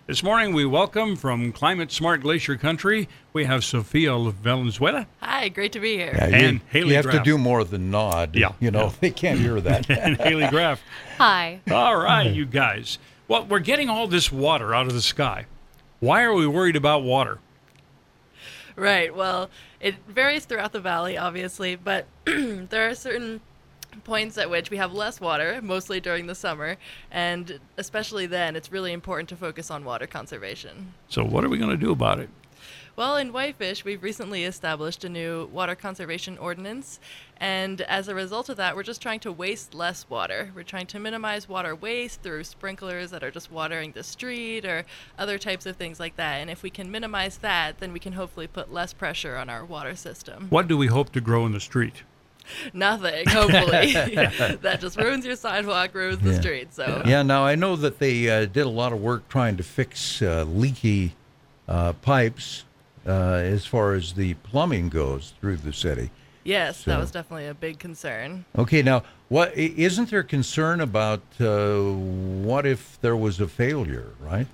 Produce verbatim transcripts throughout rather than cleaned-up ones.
This morning we welcome from Climate Smart Glacier Country, we have Sofia Valenzuela. Hi, great to be here. Yeah, you, And Haley You have Graff. to do more than nod. Yeah. You know, Yeah. they can't hear that. And Haley Graff. Hi. All right, you guys. Well, we're getting all this water out of the sky. Why are we worried about water? Right, well, it varies throughout the valley, obviously, but there are certain points at which we have less water, mostly during the summer, and especially then, it's really important to focus on water conservation. So what are we going to do about it? Well, in Whitefish, we've recently established a new water conservation ordinance, and as a result of that, we're just trying to waste less water. We're trying to minimize water waste through sprinklers that are just watering the street or other types of things like that. And if we can minimize that, then we can hopefully put less pressure on our water system. What do we hope to grow in the street? Nothing, hopefully. That just ruins your sidewalk, ruins the Yeah. street. So Yeah, now I know that they uh, did a lot of work trying to fix uh, leaky uh, pipes uh, as far as the plumbing goes through the city. yes, So- that was definitely a big concern. Okay, now, what i- isn't there concern about uh, what if there was a failure, right?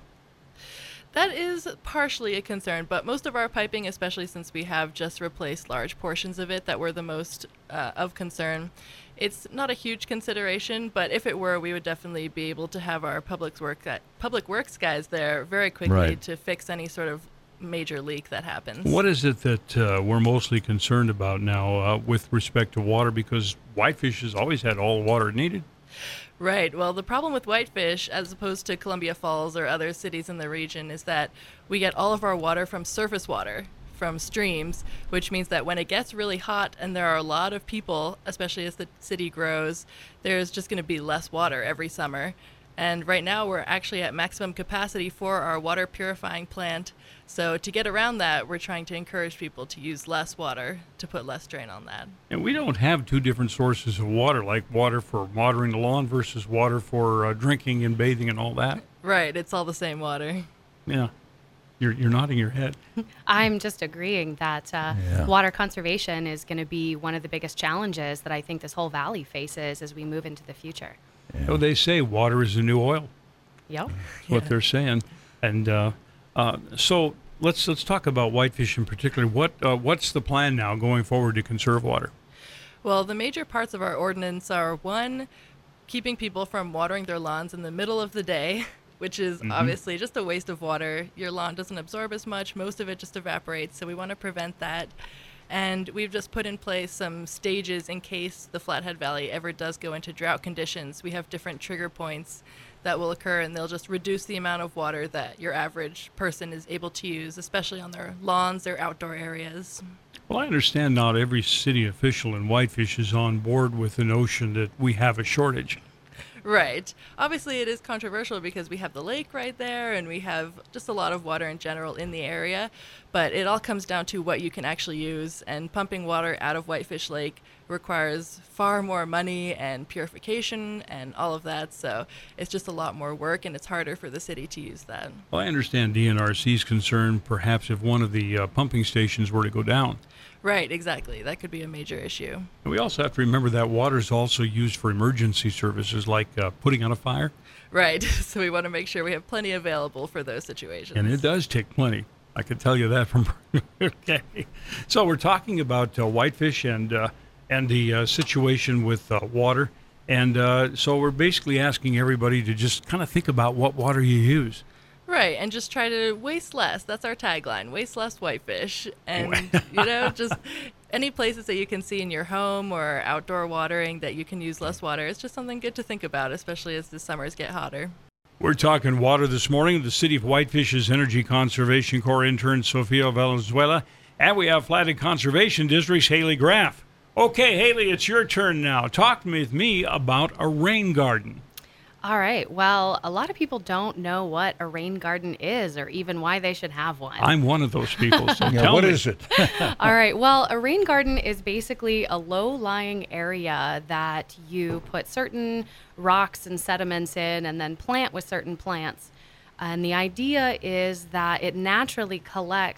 That is partially a concern, but most of our piping, especially since we have just replaced large portions of it that were the most uh, of concern, it's not a huge consideration, but if it were, we would definitely be able to have our public work public works guys there very quickly Right. to fix any sort of major leak that happens. What is it that uh, we're mostly concerned about now uh, with respect to water? Because Whitefish has always had all the water it needed. Right. Well, the problem with Whitefish, as opposed to Columbia Falls or other cities in the region, is that we get all of our water from surface water, from streams, which means that when it gets really hot and there are a lot of people, especially as the city grows, there's just going to be less water every summer. And right now we're actually at maximum capacity for our water purifying plant. So to get around that, we're trying to encourage people to use less water to put less strain on that. And we don't have two different sources of water, like water for watering the lawn versus water for uh, drinking and bathing and all that. Right. It's all the same water. Yeah. You're, you're nodding your head. I'm just agreeing that uh, Yeah. water conservation is going to be one of the biggest challenges that I think this whole valley faces as we move into the future. So they say water is the new oil. Yep. That's what they're saying. And uh, uh, so let's let's talk about Whitefish in particular. What uh, what's the plan now going forward to conserve water? Well, the major parts of our ordinance are, one, keeping people from watering their lawns in the middle of the day, which is obviously just a waste of water. Your lawn doesn't absorb as much. Most of it just evaporates, so we want to prevent that. And we've just put in place some stages in case the Flathead Valley ever does go into drought conditions. We have different trigger points that will occur, and they'll just reduce the amount of water that your average person is able to use, especially on their lawns, their outdoor areas. Well, I understand not every city official in Whitefish is on board with the notion that we have a shortage. Right. Obviously, it is controversial because we have the lake right there and we have just a lot of water in general in the area. But it all comes down to what you can actually use. And pumping water out of Whitefish Lake requires far more money and purification and all of that. So it's just a lot more work and it's harder for the city to use that. Well, I understand D N R C's concern perhaps if one of the uh, pumping stations were to go down. Right, exactly. That could be a major issue. And we also have to remember that water is also used for emergency services like uh, putting out a fire. Right. So we want to make sure we have plenty available for those situations. And it does take plenty. I can tell you that from. Okay. So we're talking about uh, Whitefish and uh, and the uh, situation with uh, water. And uh, so we're basically asking everybody to just kind of think about what water you use. Right, and just try to waste less. That's our tagline, waste less Whitefish. And, you know, just any places that you can see in your home or outdoor watering that you can use less water. It's just something good to think about, especially as the summers get hotter. We're talking water this morning with the City of Whitefish's Energy Conservation Corps intern, Sofia Valenzuela. And we have Flathead Conservation District's Haley Graff. Okay, Haley, it's your turn now. Talk with me about a rain garden. All right. Well, a lot of people don't know what a rain garden is or even why they should have one. I'm one of those people, so Yeah, tell what me. is it? All right. Well, a rain garden is basically a low-lying area that you put certain rocks and sediments in and then plant with certain plants. And the idea is that it naturally collects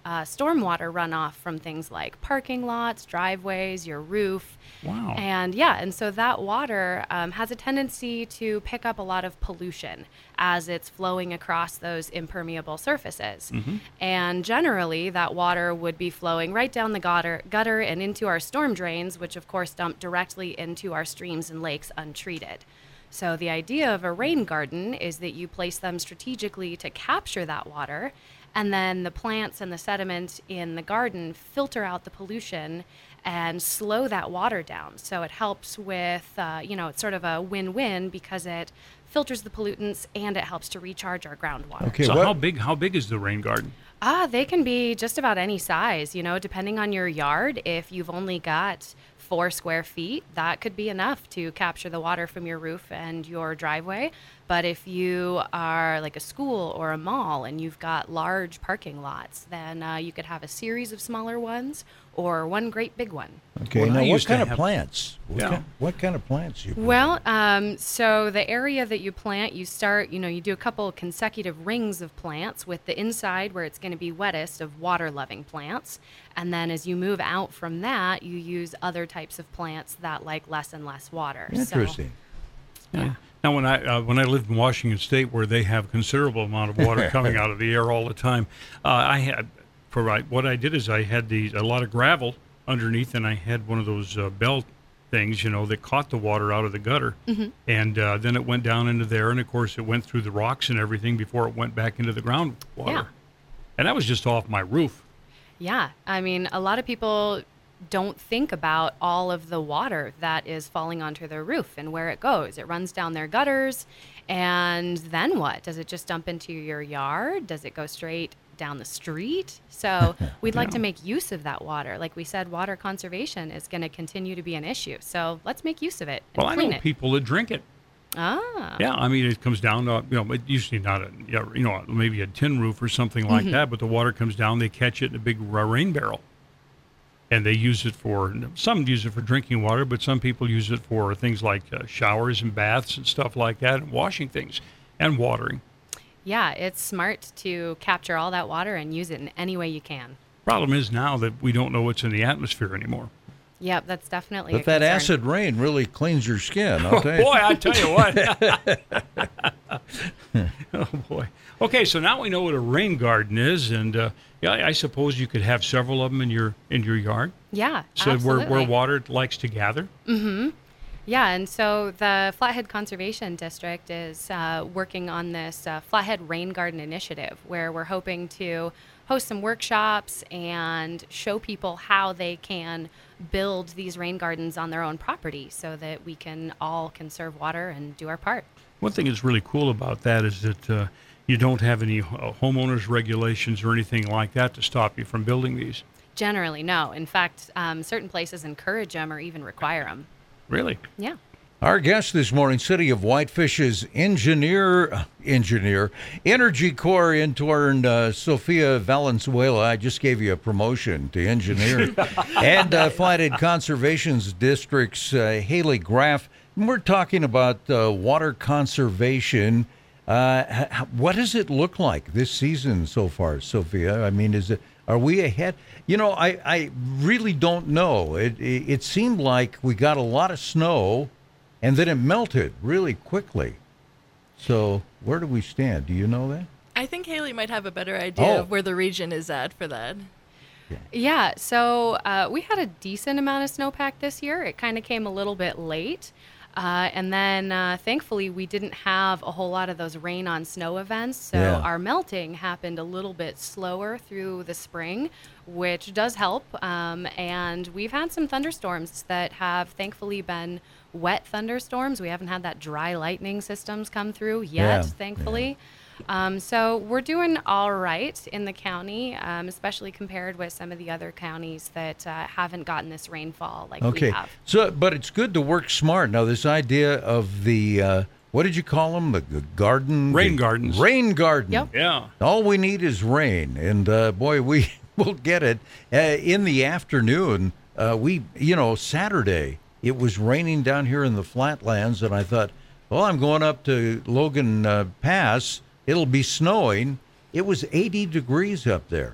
uh, stormwater runoff from things like parking lots, driveways, your roof. Wow. And yeah, and so that water um, has a tendency to pick up a lot of pollution as it's flowing across those impermeable surfaces. Mm-hmm. And generally, that water would be flowing right down the gutter, gutter and into our storm drains, which of course dump directly into our streams and lakes untreated. So the idea of a rain garden is that you place them strategically to capture that water, and then the plants and the sediment in the garden filter out the pollution and slow that water down. So it helps with, uh, you know, it's sort of a win-win because it filters the pollutants and it helps to recharge our groundwater. Okay, So what- how big how big is the rain garden? Ah, they can be just about any size, you know, depending on your yard. If you've only got four square feet, that could be enough to capture the water from your roof and your driveway. But if you are like a school or a mall and you've got large parking lots, then uh, you could have a series of smaller ones or one great big one. Okay, Well, I now what used to kind of have- plants? What, Yeah. kind, what kind of plants you plant? Well, um, so the area that you plant, you start, you know, you do a couple consecutive rings of plants with the inside where it's going to be wettest of water-loving plants. And then as you move out from that, you use other types of plants that like less and less water. So- Interesting. yeah. Now, when I uh, when I lived in Washington State, where they have considerable amount of water coming out of the air all the time, uh, I had for I, what I did is I had these a lot of gravel underneath, and I had one of those uh, belt things, you know, that caught the water out of the gutter, Mm-hmm. and uh, then it went down into there, and of course it went through the rocks and everything before it went back into the groundwater, Yeah. and that was just off my roof. Yeah, I mean, a lot of people don't think about all of the water that is falling onto their roof and where it goes. It runs down their gutters, and then what? Does it just dump into your yard? Does it go straight down the street? So we'd like Yeah. to make use of that water. Like we said, water conservation is going to continue to be an issue. So let's make use of it and Well, I clean know it. people that drink it. Ah, Yeah, I mean, it comes down to, you know, it usually not a, yeah, you know, maybe a tin roof or something like that, but the water comes down, they catch it in a big uh, rain barrel. And they use it for, some use it for drinking water, but some people use it for things like uh, showers and baths and stuff like that, and washing things and watering. yeah, it's smart to capture all that water and use it in any way you can. Problem is now that we don't know what's in the atmosphere anymore. Yep, that's definitely But a that concern. acid rain really cleans your skin, I'll tell you. Boy, I tell you what. Oh, boy. Okay, so now we know what a rain garden is, and uh, yeah, I suppose you could have several of them in your in your yard. Yeah, So absolutely. where, where water likes to gather. Yeah, and so the Flathead Conservation District is uh, working on this uh, Flathead Rain Garden Initiative, where we're hoping to host some workshops and show people how they can build these rain gardens on their own property so that we can all conserve water and do our part. One thing that's really cool about that is that uh, you don't have any uh, homeowners regulations or anything like that to stop you from building these. Generally, no. In fact, um, certain places encourage them or even require them. Really? Yeah. Our guest this morning, City of Whitefish's engineer, engineer, Energy Corps intern, uh, Sophia Valenzuela. I just gave you a promotion to engineer. and uh, Flathead Conservation District's uh, Haley Graff. And we're talking about uh, water conservation. Uh, h- what does it look like this season so far, Sophia? I mean, is it are we ahead? You know, I, I really don't know. It, it it seemed like we got a lot of snow, and then it melted really quickly. So where do we stand? Do you know that? I think Haley might have a better idea Oh. of where the region is at for that. Yeah, so uh, we had a decent amount of snowpack this year. It kind of came a little bit late. Uh, and then uh, thankfully, we didn't have a whole lot of those rain on snow events. So Yeah. our melting happened a little bit slower through the spring, which does help. Um, and we've had some thunderstorms that have thankfully been wet thunderstorms. We haven't had that dry lightning systems come through yet, Yeah, thankfully. Um, so we're doing all right in the county, um, especially compared with some of the other counties that uh, haven't gotten this rainfall like Okay. we have. So, but it's good to work smart. Now, this idea of the uh, what did you call them? The, the garden, Rain the gardens. Rain garden. Yep. Yeah. All we need is rain, and uh, boy, we will get it uh, in the afternoon. Uh, we, you know, Saturday it was raining down here in the flatlands, and I thought, well, I'm going up to Logan uh, Pass. It'll be snowing. It was eighty degrees up there.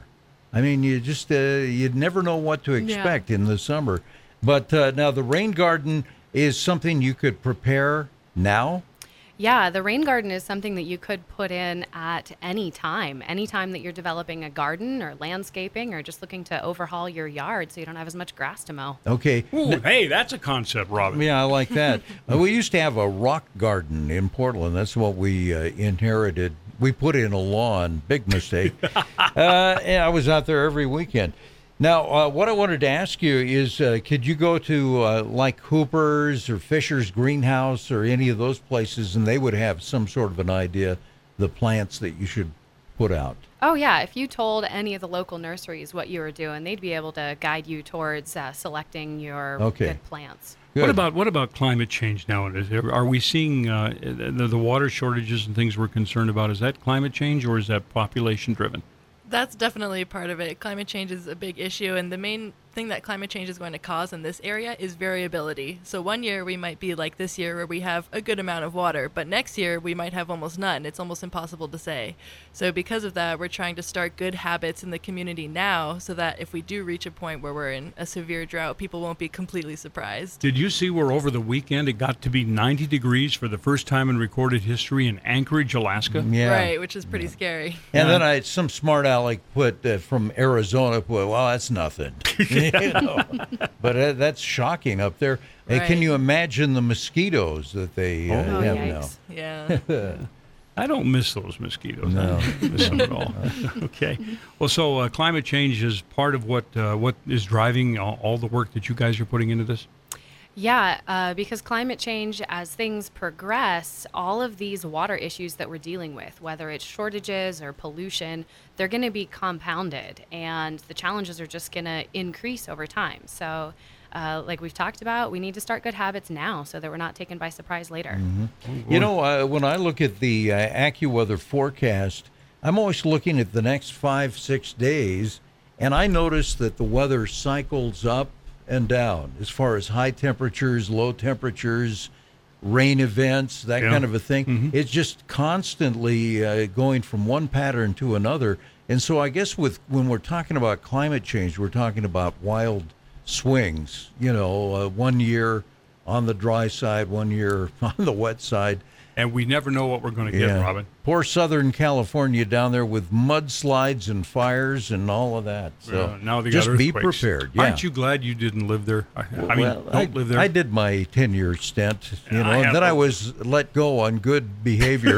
I mean, you just uh, you'd never know what to expect in the summer. But uh, now the rain garden is something you could prepare now. Yeah, the rain garden is something that you could put in at any time. Any time that you're developing a garden or landscaping or just looking to overhaul your yard so you don't have as much grass to mow. Okay. Ooh, hey, that's a concept, Robin. Yeah, I like that. uh, we used to have a rock garden in Portland. That's what we uh, inherited. We put in a lawn. Big mistake. uh, and I was out there every weekend. Now, uh, what I wanted to ask you is, uh, could you go to uh, like Hooper's or Fisher's Greenhouse or any of those places, and they would have some sort of an idea the plants that you should put out? Oh, yeah. If you told any of the local nurseries what you were doing, they'd be able to guide you towards uh, selecting your Okay. good plants. Good. What about what about climate change nowadays? Are we seeing uh, the, the water shortages and things we're concerned about? Is that climate change or is that population driven? That's definitely part of it. Climate change is a big issue, and the main thing that climate change is going to cause in this area is variability. So one year we might be like this year where we have a good amount of water, but next year we might have almost none. It's almost impossible to say. So because of that, we're trying to start good habits in the community now so that if we do reach a point where we're in a severe drought, people won't be completely surprised. Did you see where over the weekend it got to be ninety degrees for the first time in recorded history in Anchorage, Alaska? Yeah. Right, which is pretty scary. And Yeah. then I some smart aleck put uh, from Arizona put, well, that's nothing. You know? But uh, that's shocking up there. Hey, can Right. you imagine the mosquitoes that they uh, Oh, have yikes. Yeah. I don't miss those mosquitoes. No. I don't miss them at all. Okay. Well, so uh, climate change is part of what uh, what is driving all, all the work that you guys are putting into this? Yeah, uh, because climate change, as things progress, all of these water issues that we're dealing with, whether it's shortages or pollution, they're going to be compounded, and the challenges are just going to increase over time. So, uh, like we've talked about, we need to start good habits now so that we're not taken by surprise later. You know, uh, when I look at the uh, AccuWeather forecast, I'm always looking at the next five, six days, and I notice that the weather cycles up and down as far as high temperatures, low temperatures, rain events, that Yeah. kind of a thing. It's just constantly uh, going from one pattern to another. And so I guess with when we're talking about climate change, we're talking about wild swings, you know, uh, one year on the dry side, one year on the wet side. And we never know what we're going to get, Robin. Poor Southern California down there with mudslides and fires and all of that. So Uh, now they got just be earthquakes. prepared. Yeah. Aren't you glad you didn't live there? I, I mean, Well, don't I, live there. I did my ten-year stint, you Yeah, know, I and have then I a- was let go on good behavior.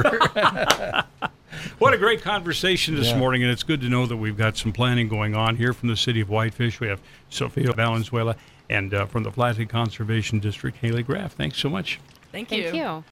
What a great conversation this Yeah. morning, and it's good to know that we've got some planning going on here from the city of Whitefish. We have Sofia Valenzuela, and uh, from the Flathead Conservation District, Haley Graff. Thanks so much. Thank you. Thank you.